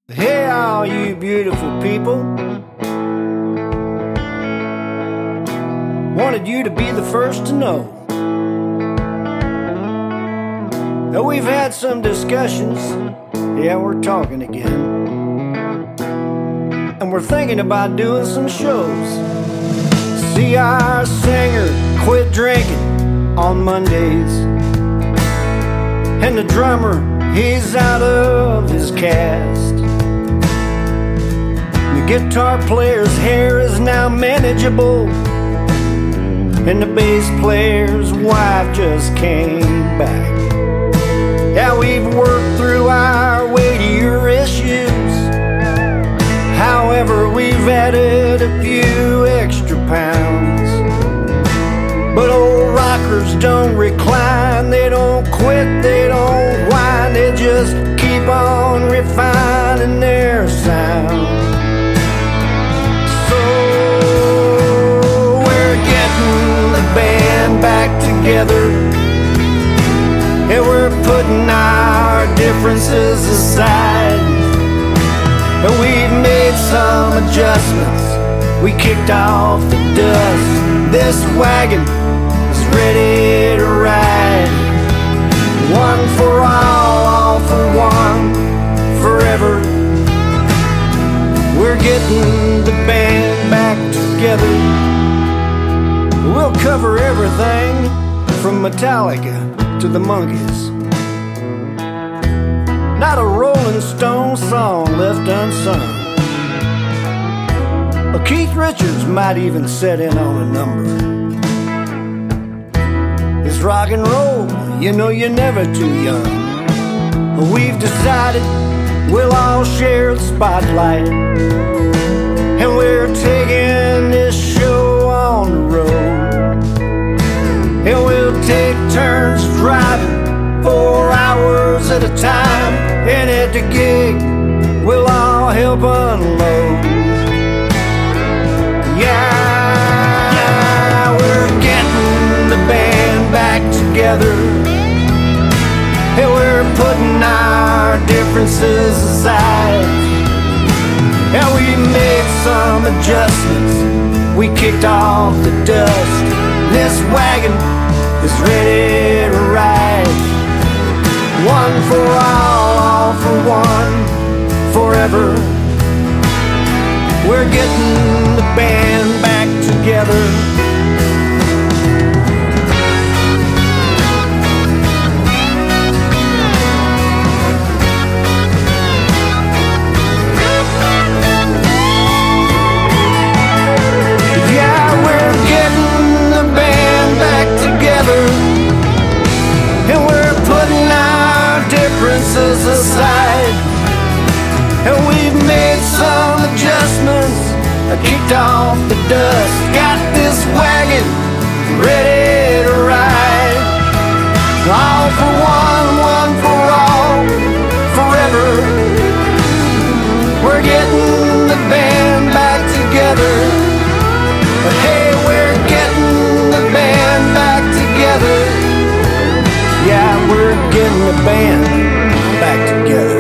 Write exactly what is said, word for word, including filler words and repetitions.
Hey, all you beautiful people. Wanted you to be the first to know that we've had some discussions. Yeah, we're talking again. And we're thinking about doing some shows. See, our singer quit drinking on Mondays, and the drummer, he's out of his cast. The guitar player's hair is now manageable, and the bass player's wife just came back. Yeah, we've worked through our weightier issues. However, we've added a few extra pounds. But old rockers don't recline, they don't quit, they don't whine, they just keep on refining their sound. So we're getting the band back together, and we're putting our differences aside, and we've made some adjustments, we kicked off the dust. This wagon is ready to ride. One for all, all for one, forever. We're getting the band back together. We'll cover everything from Metallica to the Monkees. Not a Rolling Stone song left unsung. Well, Keith Richards might even set in on a number. It's rock and roll, you know you're never too young. We've decided we'll all share the spotlight, and we're taking this show on the road. And we'll take turns driving four hours at a time, and at the gig we'll all help unload. Yeah, we're getting the band back together, and we're putting our differences aside, and we made some adjustments, we kicked off the dust. This wagon is ready to ride. One for all, all for one, forever. We're getting the band back together. Aside, and we've made some adjustments, kicked off the dust, got this wagon ready to ride. All for one, one for all, forever. We're getting the band back together. Hey, we're getting the band back together. Yeah, we're getting the band back together.